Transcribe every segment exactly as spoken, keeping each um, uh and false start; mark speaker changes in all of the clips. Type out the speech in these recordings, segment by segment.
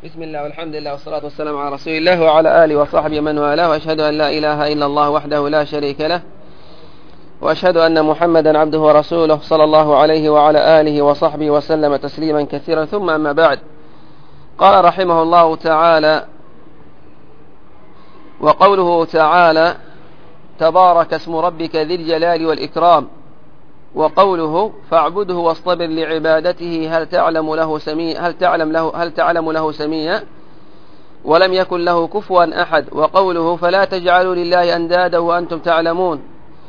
Speaker 1: بسم الله والحمد لله والصلاة والسلام على رسول الله وعلى آله وصحبه من والاه، وأشهد أن لا إله إلا الله وحده لا شريك له، وأشهد أن محمدا عبده ورسوله صلى الله عليه وعلى آله وصحبه وسلم تسليما كثيرا. ثم أما بعد، قال رحمه الله تعالى: وقوله تعالى: تبارك اسم ربك ذي الجلال والإكرام. وقوله: فاعبده واصطبر لعبادته هل تعلم له سميا هل تعلم له هل تعلم له سميا ولم يكن له كفوا أحد. وقوله: فلا تجعلوا لله أندادا وأنتم تعلمون.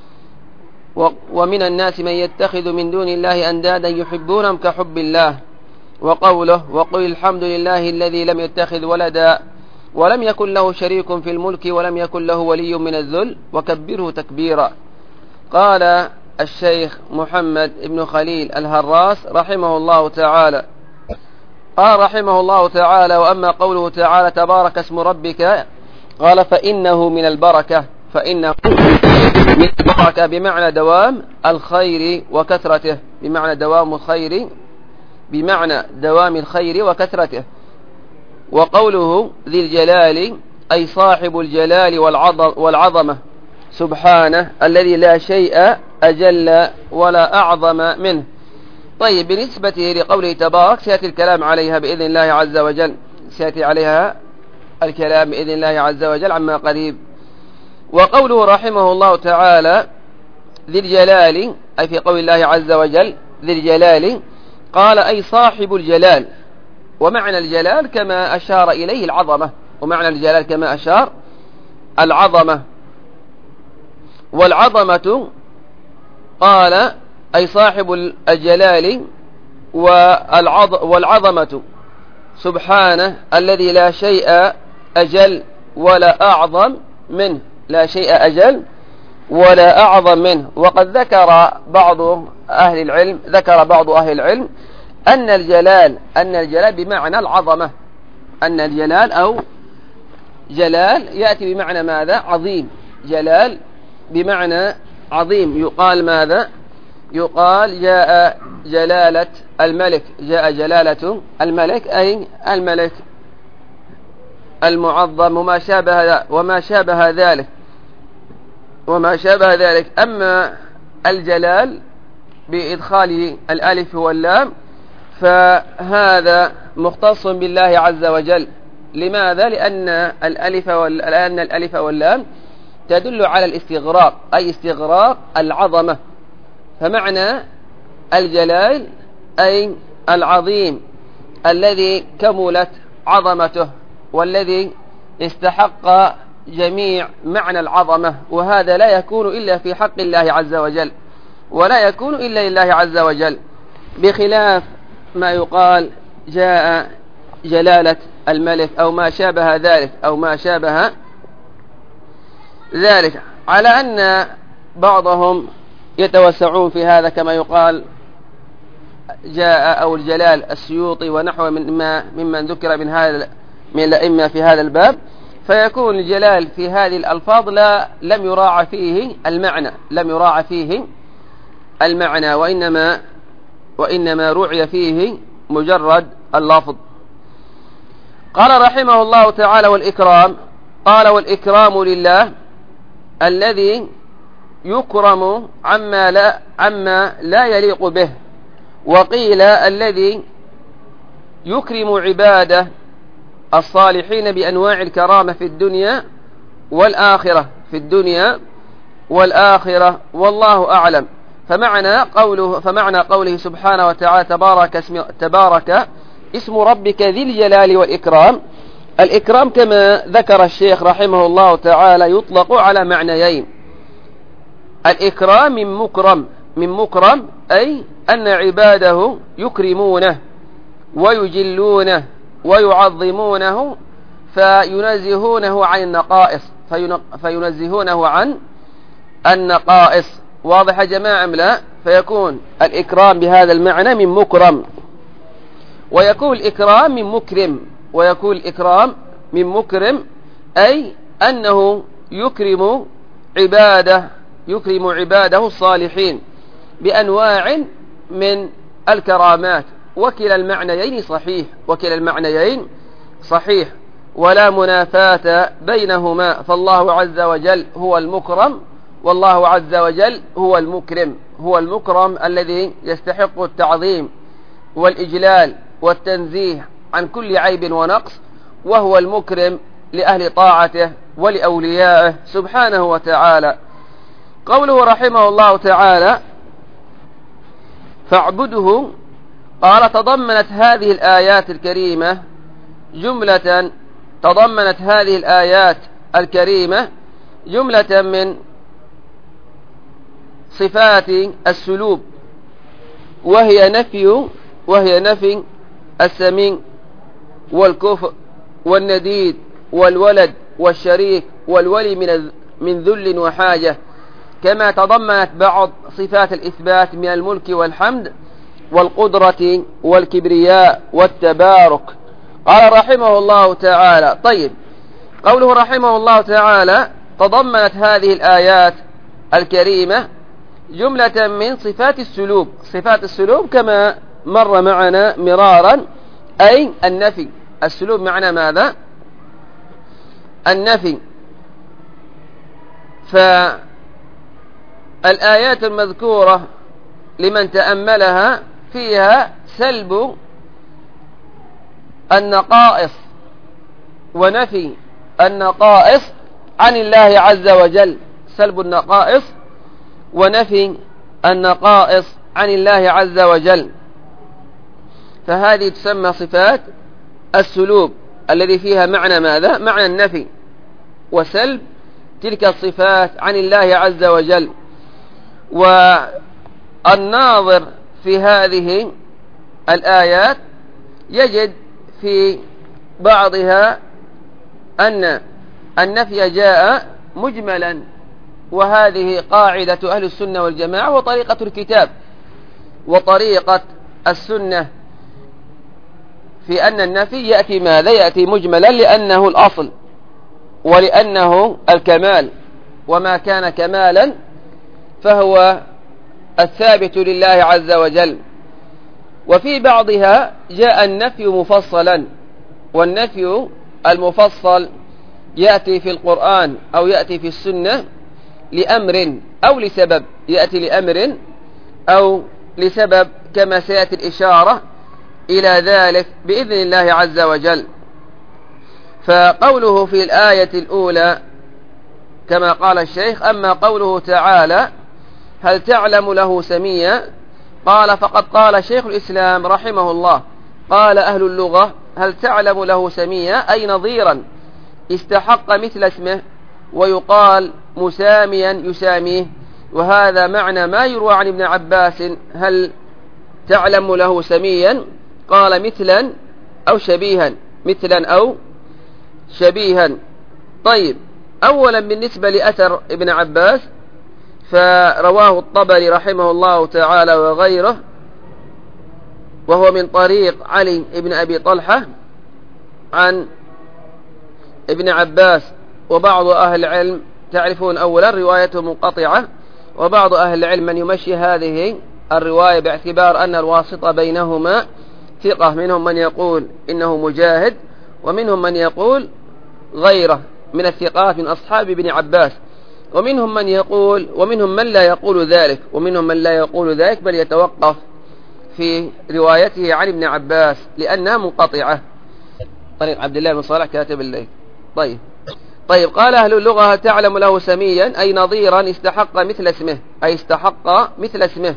Speaker 1: ومن الناس من يتخذ من دون الله أندادا يحبونهم كحب الله. وقوله: وقل الحمد لله الذي لم يتخذ ولدا ولم يكن له شريك في الملك ولم يكن له ولي من الذل وكبره تكبيرا. قال الشيخ محمد بن خليل الهراس رحمه الله تعالى قال رحمه الله تعالى: وأما قوله تعالى: تبارك اسم ربك، قال: فإنه من البركة فإنه من البركة بمعنى دوام الخير وكثرته بمعنى دوام الخير بمعنى دوام الخير وكثرته. وقوله ذي الجلال أي صاحب الجلال والعظمة سبحانه الذي لا شيء أجل ولا أعظم منه. طيب، بالنسبة لقوله تبارك سيأتي الكلام عليها بإذن الله عز وجل سيأتي عليها الكلام بإذن الله عز وجل عما قريب. وقوله رحمه الله تعالى ذي الجلال أي في قول الله عز وجل ذي الجلال، قال: أي صاحب الجلال. ومعنى الجلال كما أشار إليه العظمة ومعنى الجلال كما أشار العظمة. والعظمة قال أي صاحب الجلال والعظمة سبحانه الذي لا شيء أجل ولا أعظم منه لا شيء أجل ولا أعظم منه. وقد ذكر بعض أهل العلم ذكر بعض أهل العلم أن الجلال أن الجلال بمعنى العظمة أن الجلال أو جلال يأتي بمعنى ماذا؟ عظيم. جلال بمعنى عظيم. يقال ماذا؟ يقال جاء جلالة الملك جاء جلالة الملك أي الملك المعظم وما شابه وما شابه ذلك وما شابه ذلك. أما الجلال بإدخال الألف واللام فهذا مختص بالله عز وجل. لماذا؟ لأن الألف لأن الألف واللام تدل على الاستغراق أي استغراق العظمة. فمعنى الجلال أي العظيم الذي كملت عظمته والذي استحق جميع معنى العظمة. وهذا لا يكون إلا في حق الله عز وجل ولا يكون إلا لله عز وجل، بخلاف ما يقال جاء جلالة الملك أو ما شابه ذلك أو ما شابه ذلك على أن بعضهم يتوسعون في هذا كما يقال جاء أو الجلال السيوطي ونحو مما ممن ذكر من هذا من الأئمة في هذا الباب، فيكون الجلال في هذه الألفاظ لا لم يراعى فيه المعنى لم يراعى فيه المعنى وإنما وإنما رعي فيه مجرد اللفظ. قال رحمه الله تعالى: والإكرام. قال: والإكرام لله الذي يكرم عما لا عما لا يليق به. وقيل الذي يكرم عباده الصالحين بأنواع الكرامة في الدنيا والآخرة في الدنيا والآخرة والله أعلم. فمعنى قوله فمعنى قوله سبحانه وتعالى: تبارك اسم تبارك اسم ربك ذي الجلال والإكرام. الإكرام كما ذكر الشيخ رحمه الله تعالى يطلق على معنيين. الإكرام من مكرم من مكرم أي أن عباده يكرمونه ويجلونه ويعظمونه فينزهونه عن النقائص فينزهونه عن النقائص. واضح يا جماعة أم لا؟ فيكون الإكرام بهذا المعنى من مكرم، ويكون الإكرام من مكرم ويكون الإكرام من مكرم أي أنه يكرم عباده يكرم عباده الصالحين بأنواع من الكرامات. وكلا المعنيين صحيح وكلا المعنيين صحيح ولا منافاة بينهما، فالله عز وجل هو المكرم والله عز وجل هو المكرم. هو المكرم الذي يستحق التعظيم والإجلال والتنزيه عن كل عيب ونقص، وهو المكرم لأهل طاعته ولأوليائه سبحانه وتعالى. قوله رحمه الله تعالى فاعبده، قال تضمنت هذه الآيات الكريمة جملة تضمنت هذه الآيات الكريمة جملة من صفات السلوب، وهي نفي وهي نفي السميع والكفء والنديد والولد والشريك والولي من من ذل وحاجة، كما تضمنت بعض صفات الإثبات من الملك والحمد والقدرة والكبرياء والتبارك. قال رحمه الله تعالى. طيب، قوله رحمه الله تعالى تضمنت هذه الآيات الكريمة جملة من صفات السلوب. صفات السلوب كما مر معنا مرارا أي النفي. السلوب معنى ماذا؟ النفي. فالآيات المذكورة لمن تأملها فيها سلب النقائص ونفي النقائص عن الله عز وجل، سلب النقائص ونفي النقائص عن الله عز وجل. فهذه تسمى صفات السلوب الذي فيها معنى ماذا؟ معنى النفي وسلب تلك الصفات عن الله عز وجل. والناظر في هذه الآيات يجد في بعضها أن النفي جاء مجملا، وهذه قاعدة أهل السنة والجماعة وطريقة الكتاب وطريقة السنة في أن النفي يأتي ماذا؟ يأتي مجملا لأنه الأصل ولأنه الكمال، وما كان كمالا فهو الثابت لله عز وجل. وفي بعضها جاء النفي مفصلا، والنفي المفصل يأتي في القرآن أو يأتي في السنة لأمر أو لسبب، يأتي لأمر أو لسبب كما سيأتي الإشارة إلى ذلك بإذن الله عز وجل. فقوله في الآية الأولى كما قال الشيخ: أما قوله تعالى هل تعلم له سميا، قال فقد قال شيخ الإسلام رحمه الله قال أهل اللغة هل تعلم له سميا أي نظيرا استحق مثل اسمه، ويقال مساميا يساميه، وهذا معنى ما يروى عن ابن عباس هل تعلم له سميا، قال مثلا أو شبيها، مثلا أو شبيها. طيب، أولا بالنسبة لأثر ابن عباس فرواه الطبري رحمه الله تعالى وغيره، وهو من طريق علي بن أبي طلحة عن ابن عباس. وبعض أهل العلم تعرفون أولا روايته منقطعة، وبعض أهل العلم من يمشي هذه الرواية باعتبار أن الواسطة بينهما ثقة، منهم من يقول إنه مجاهد، ومنهم من يقول غيره من الثقات من أصحاب ابن عباس، ومنهم من يقول ومنهم من لا يقول ذلك ومنهم من لا يقول ذلك بل يتوقف في روايته عن ابن عباس لأنها منقطعة. طريق عبد الله بن صالح كاتب الليل. طيب طيب قال أهل اللغة تعلم له سميا أي نظيرا استحق مثل اسمه، أي استحق مثل اسمه.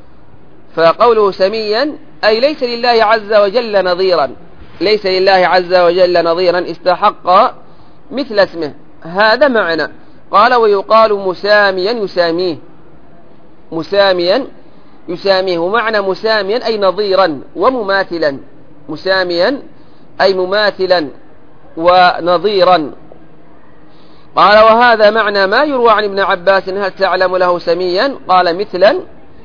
Speaker 1: فقوله سميا أي ليس لله عز وجل نظيرا، ليس لله عز وجل نظيرا استحق مثل اسمه، هذا معنى. قال ويقال مساميا يساميه، مساميا يساميه، ومعنى مساميا أي نظيرا ومماثلا، مساميا أي مماثلا ونظيرا. قال وهذا معنى ما يروى عن ابن عباس هل تعلم له سميا، قال مثلا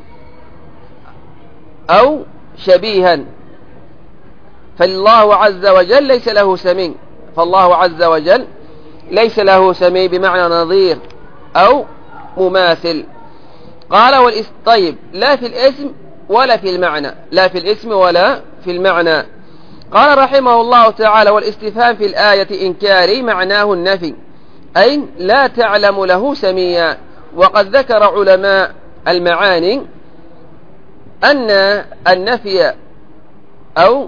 Speaker 1: أو شبيها. فالله عز وجل ليس له سمي، فالله عز وجل ليس له سمي بمعنى نظير أو مماثل. قال والاسم طيب لا في الاسم ولا في المعنى، لا في الاسم ولا في المعنى. قال رحمه الله تعالى: والاستفهام في الآية إنكاري معناه النفي، أي لا تعلم له سميا. وقد ذكر علماء المعاني أن النفي أو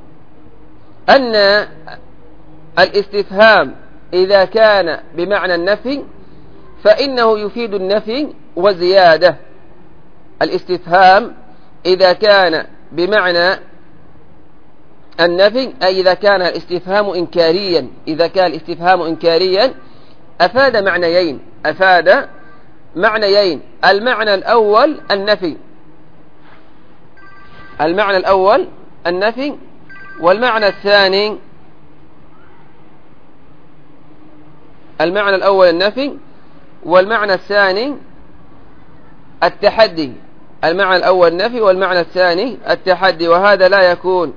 Speaker 1: أن الاستفهام إذا كان بمعنى النفي فإنه يفيد النفي وزيادة. الاستفهام إذا كان بمعنى النفي، أي إذا كان الاستفهام إنكاريا، إذا كان الاستفهام إنكاريا أفاد معنيين أفاد معنيين المعنى الأول النفي المعنى الأول النفي والمعنى الثاني المعنى الأول النفي والمعنى الثاني التحدي. المعنى الأول النفي والمعنى الثاني التحدي، وهذا لا يكون.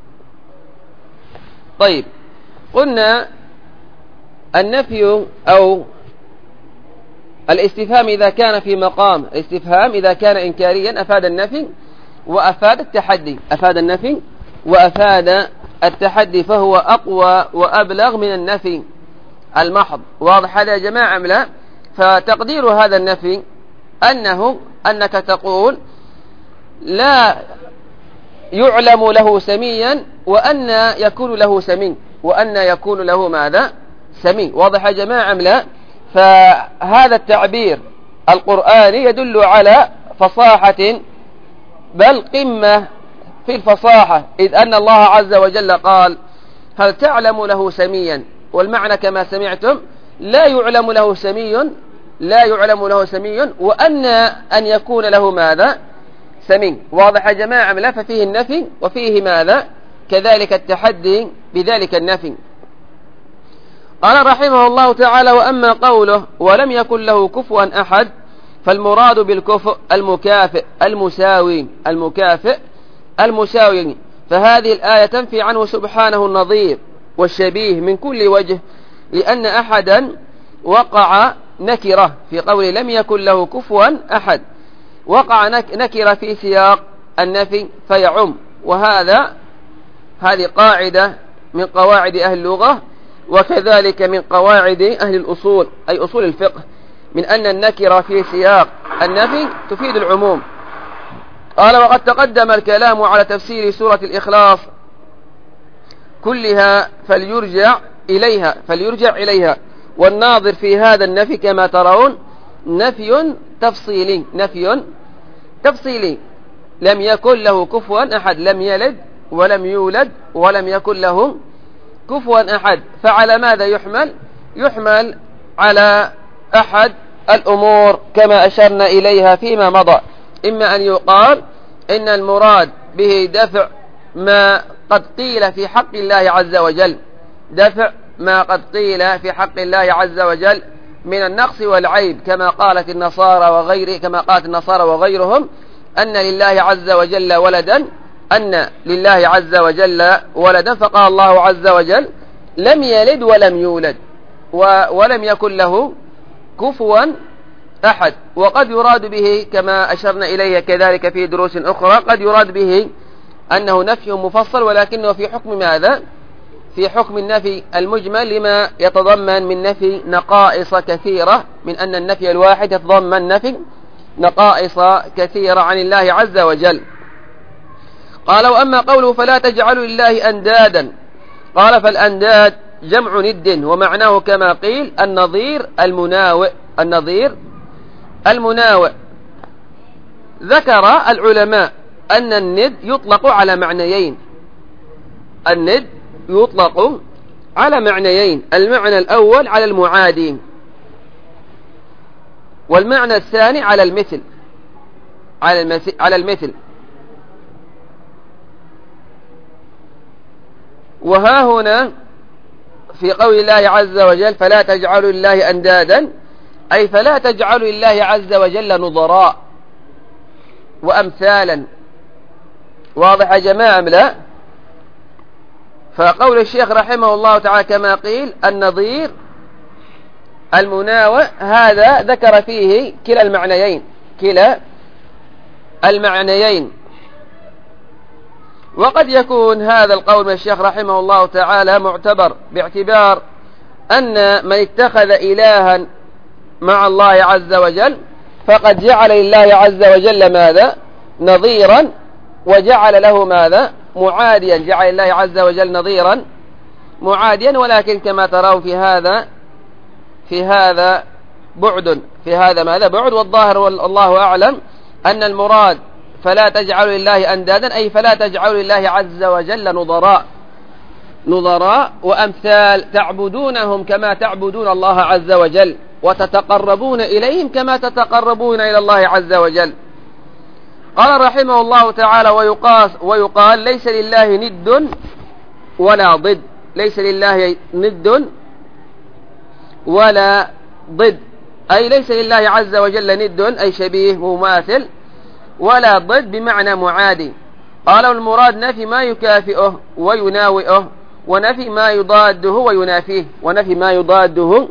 Speaker 1: طيب، قلنا النفي أو الاستفهام إذا كان في مقام الاستفهام إذا كان إنكاريا أفاد النفي وأفاد التحدي أفاد النفي وأفاد التحدي فهو أقوى وأبلغ من النفي المحض. واضح هذا يا جماعة أم لا؟ فتقدير هذا النفي أنه أنك تقول لا يعلم له سميا وأن يكون له سمي وأن يكون له ماذا؟ سمي. واضح يا جماعة أم لا؟ فهذا التعبير القرآني يدل على فصاحة، بل قمة في الفصاحة، إذ أن الله عز وجل قال: هل تعلم له سميا؟ والمعنى كما سمعتم لا يعلم له سمي لا يعلم له سمي وأن أن يكون له ماذا؟ سمي. واضح يا جماعة؟ لا، ففيه النفي وفيه ماذا؟ كذلك التحدي بذلك النفي. قال رحمه الله تعالى: وأما قوله ولم يكن له كفوا أحد فالمراد بالكفء المكافئ المساوي المكافئ المساوي فهذه الآية تنفي عنه سبحانه النظير والشبيه من كل وجه، لأن أحدا وقع نكرة في قوله لم يكن له كفوا أحد، وقع نكرة في سياق النفي فيعم. وهذا هذه قاعدة من قواعد أهل اللغة، وكذلك من قواعد أهل الأصول أي أصول الفقه، من أن النكرة في سياق النفي تفيد العموم. قال: وقد تقدم الكلام على تفسير سورة الإخلاص كلها فليرجع إليها فليرجع إليها والناظر في هذا النفي كما ترون نفي تفصيلي نفي تفصيلي لم يكن له كفوا أحد، لم يلد ولم يولد ولم يكن له كفوا أحد. فعلى ماذا يحمل؟ يحمل على أحد الأمور كما أشرنا إليها فيما مضى. إما أن يقال إن المراد به دفع ما قد قيل في حق الله عز وجل دفع ما قد قيل في حق الله عز وجل من النقص والعيب، كما قالت النصارى وغيره كما قالت النصارى وغيرهم أن لله عز وجل ولدا أن لله عز وجل ولدا فقال الله عز وجل لم يلد ولم يولد ولم يكن له كفوا أحد. وقد يراد به كما أشرنا إليه كذلك في دروس أخرى قد يراد به أنه نفي مفصل، ولكنه في حكم ماذا؟ في حكم النفي المجمل، لما يتضمن من نفي نقائص كثيرة، من أن النفي الواحد يتضمن نفي نقائص كثيرة عن الله عز وجل. قال: وأما قوله فلا تجعلوا لله أندادا، قال: فالأنداد جمع ند، ومعناه كما قيل النظير المناوئ النظير المناوئ. ذكر العلماء أن الند يطلق على معنيين الند يطلق على معنيين المعنى الأول على المعادي، والمعنى الثاني على المثل على المثل, على المثل. وها هنا في قول الله عز وجل فلا تجعلوا لله أندادا، أي فلا تجعلوا لله عز وجل نظراء وأمثالا. واضح يا جماعة أم لا؟ فقول الشيخ رحمه الله تعالى كما قيل النظير المناوئ، هذا ذكر فيه كلا المعنيين كلا المعنيين وقد يكون هذا القول من الشيخ رحمه الله تعالى معتبر باعتبار أن من اتخذ إلها مع الله عز وجل فقد جعل لله عز وجل ماذا؟ نظيرا، وجعل له ماذا؟ معاديا، جعل الله عز وجل نظيرا معاديا. ولكن كما ترون في هذا في هذا بعد في هذا ماذا؟ بعد. والظاهر والله أعلم أن المراد فلا تجعلوا لله أندادا، أي فلا تجعلوا لله عز وجل نظراء نظراء وأمثال تعبدونهم كما تعبدون الله عز وجل، وتتقربون إليهم كما تتقربون إلى الله عز وجل. قال رحمه الله تعالى: ويقاس ويقال ليس لله ند ولا ضد، ليس لله ند ولا ضد، أي ليس لله عز وجل ند أي شبيه مماثل، ولا ضد بمعنى معادي. قال المراد نفي ما يكافئه ويناوئه، ونفي ما يضاده وينافيه، ونفي ما يضاده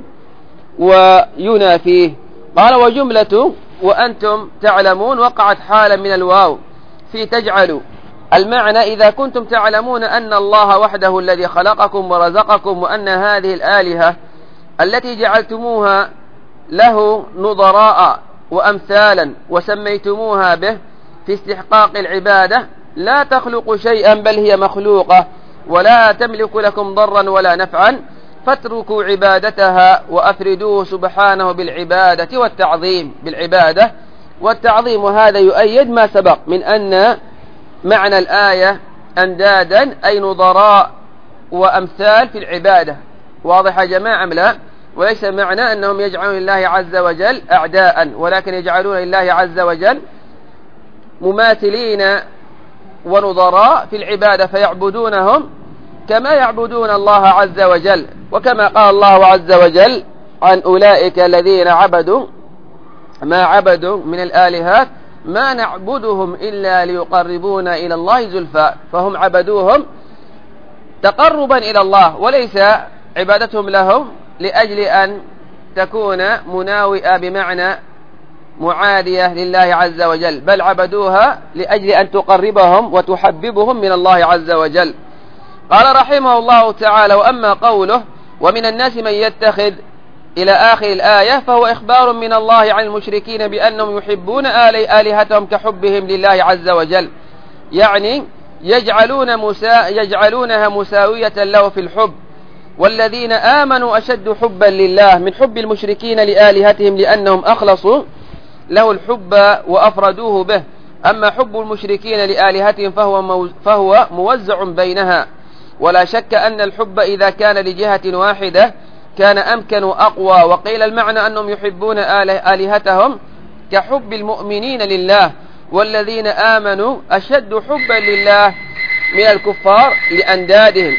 Speaker 1: وينافيه. قال: وجملة وأنتم تعلمون وقعت حالا من الواو في تجعلوا، المعنى إذا كنتم تعلمون أن الله وحده الذي خلقكم ورزقكم، وأن هذه الآلهة التي جعلتموها له نظراء وأمثالا وسميتموها به في استحقاق العبادة لا تخلق شيئا بل هي مخلوقة، ولا تملك لكم ضرا ولا نفعا، فاتركوا عبادتها وأفردوه سبحانه بالعبادة والتعظيم بالعبادة والتعظيم. وهذا يؤيد ما سبق من أن معنى الآية أندادا أي نظراء وأمثال في العبادة. واضح يا جماعة أم لا؟ وليس معنى أنهم يجعلون لله عز وجل أعداء، ولكن يجعلون لله عز وجل مماثلين ونظراء في العبادة، فيعبدونهم كما يعبدون الله عز وجل. وكما قال الله عز وجل عن أولئك الذين عبدوا ما عبدوا من الآلهات ما نعبدهم إلا ليقربونا إلى الله زلفى، فهم عبدوهم تقربا إلى الله، وليس عبادتهم لهم لأجل أن تكون مناوئة بمعنى معادية لله عز وجل، بل عبدوها لأجل أن تقربهم وتحببهم من الله عز وجل. قال رحمه الله تعالى: وأما قوله ومن الناس من يتخذ إلى آخر الآية، فهو إخبار من الله عن المشركين بأنهم يحبون آلهتهم كحبهم لله عز وجل، يعني يجعلون مسا يجعلونها مساوية له في الحب. والذين آمنوا أشد حبا لله من حب المشركين لآلهتهم، لأنهم أخلصوا له الحب وأفردوه به. أما حب المشركين لآلهتهم فهو, فهو موزع بينها، ولا شك أن الحب إذا كان لجهة واحدة كان أمكن وأقوى. وقيل المعنى أنهم يحبون آلهتهم كحب المؤمنين لله، والذين آمنوا أشد حبا لله من الكفار لأندادهم.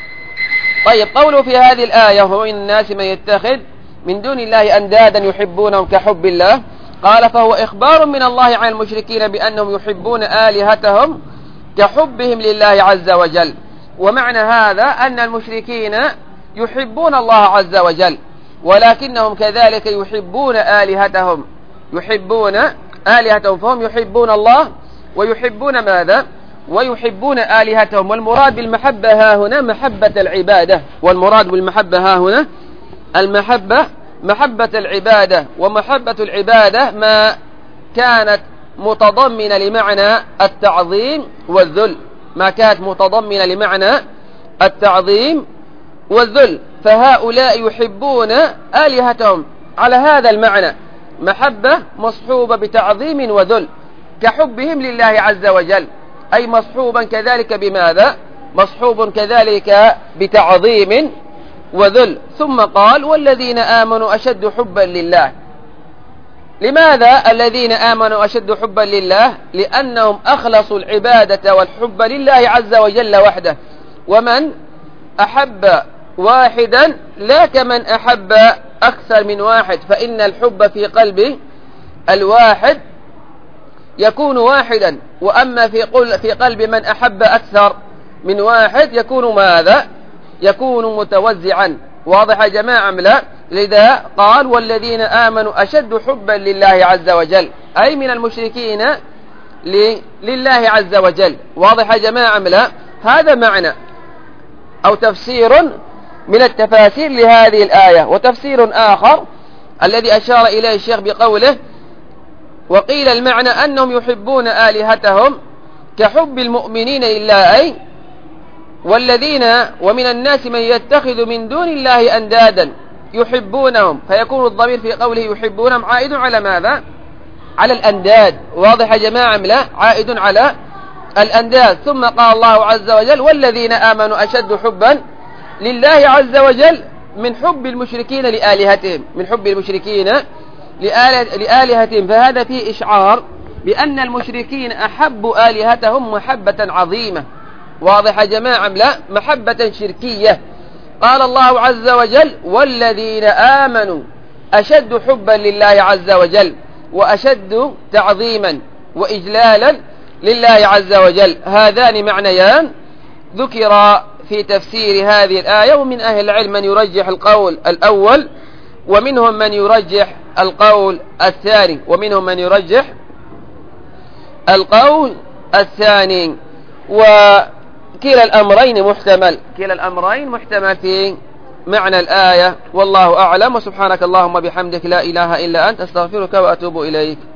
Speaker 1: طيب، قوله في هذه الآية: ومن الناس من يتخذ من دون الله أندادا يحبونهم كحب الله، قال: فهو إخبار من الله عن المشركين بأنهم يحبون آلهتهم كحبهم لله عز وجل. ومعنى هذا أن المشركين يحبون الله عز وجل، ولكنهم كذلك يحبون آلهتهم يحبون آلهتهم فهم يحبون الله ويحبون ماذا؟ ويحبون آلهتهم. والمراد بالمحبة ها هنا محبة العبادة، والمراد بالمحبة ها هنا المحبة محبة العبادة. ومحبة العبادة ما كانت متضمنة لمعنى التعظيم والذل، ما كانت متضمنة لمعنى التعظيم والذل، فهؤلاء يحبون آلهتهم على هذا المعنى، محبة مصحوبة بتعظيم وذل كحبهم لله عز وجل، أي مصحوبا كذلك بماذا؟ مصحوب كذلك بتعظيم وذل. ثم قال: والذين آمنوا أشد حبا لله. لماذا الذين آمنوا أشد حبا لله؟ لأنهم أخلصوا العبادة والحب لله عز وجل وحده. ومن أحب واحدا لا كمن أحب أكثر من واحد، فإن الحب في قلب الواحد يكون واحدا، وأما في في قلب من أحب أكثر من واحد يكون ماذا؟ يكون متوزعا. واضح يا جماعة أم لا؟ لذا قال: والذين آمنوا أشد حبا لله عز وجل، أي من المشركين لله عز وجل. واضح يا جماعة أم لا؟ هذا معنى أو تفسير من التفاسير لهذه الآية. وتفسير آخر الذي أشار إليه الشيخ بقوله وقيل المعنى أنهم يحبون آلهتهم كحب المؤمنين لله، أي والذين ومن الناس من يتخذ من دون الله أندادا يحبونهم، فيكون الضمير في قوله يحبونهم عائد على ماذا؟ على الأنداد. واضح يا جماعة أم لا؟ عائد على الأنداد. ثم قال الله عز وجل والذين آمنوا أشد حبا لله عز وجل من حب المشركين لآلهتهم، من حب المشركين لآلهتهم. فهذا فيه إشعار بأن المشركين أحبوا آلهتهم محبة عظيمة. واضح يا جماعة أم لا؟ محبة شركية. قال الله عز وجل والذين آمنوا أشد حبا لله عز وجل وأشد تعظيما وإجلالا لله عز وجل. هذان معنيان ذكر في تفسير هذه الآية. ومن أهل العلم من يرجح القول الأول ومنهم من يرجح القول الثاني ومنهم من يرجح القول الثاني وكلا الأمرين محتمل، كلا الأمرين محتمل في معنى الآية. والله أعلم. وسبحانك اللهم بحمدك لا إله إلا أنت أستغفرك وأتوب إليك.